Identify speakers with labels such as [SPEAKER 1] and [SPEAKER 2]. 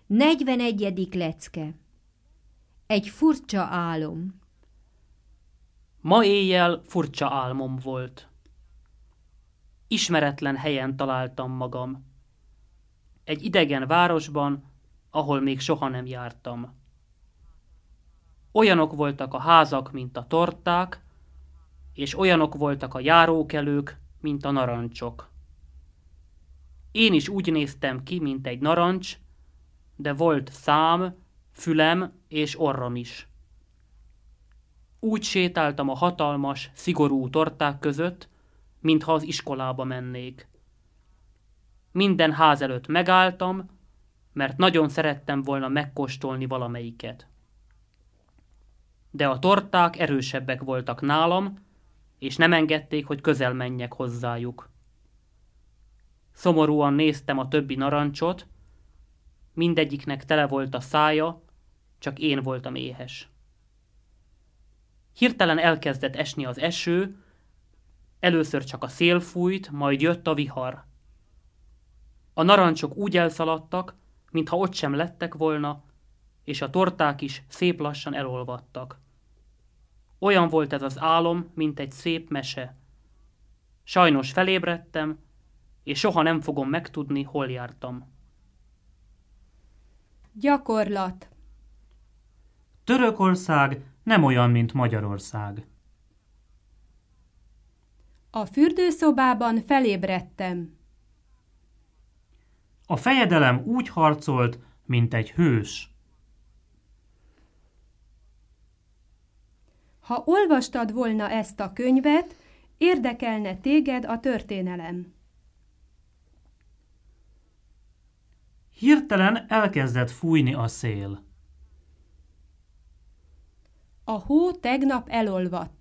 [SPEAKER 1] 41. lecke. Egy furcsa álom.
[SPEAKER 2] Ma éjjel furcsa álmom volt. Ismeretlen helyen találtam magam. Egy idegen városban, ahol még soha nem jártam. Olyanok voltak a házak, mint a torták, és olyanok voltak a járókelők, mint a narancsok. Én is úgy néztem ki, mint egy narancs, de volt szám, fülem és orrom is. Úgy sétáltam a hatalmas, szigorú torták között, mintha az iskolába mennék. Minden ház előtt megálltam, mert nagyon szerettem volna megkóstolni valamelyiket. De a torták erősebbek voltak nálam, és nem engedték, hogy közel menjek hozzájuk. Szomorúan néztem a többi narancsot, mindegyiknek tele volt a szája, csak én voltam éhes. Hirtelen elkezdett esni az eső, először csak a szél fújt, majd jött a vihar. A narancsok úgy elszaladtak, mintha ott sem lettek volna, és a torták is szép lassan elolvadtak. Olyan volt ez az álom, mint egy szép mese. Sajnos felébredtem, és soha nem fogom megtudni, hol jártam.
[SPEAKER 1] Gyakorlat.
[SPEAKER 3] Törökország nem olyan, mint Magyarország.
[SPEAKER 1] A fürdőszobában felébredtem.
[SPEAKER 3] A fejedelem úgy harcolt, mint egy hős.
[SPEAKER 1] Ha olvastad volna ezt a könyvet, érdekelne téged a történelem.
[SPEAKER 3] Hirtelen elkezdett fújni a szél.
[SPEAKER 1] A hó tegnap elolvadt.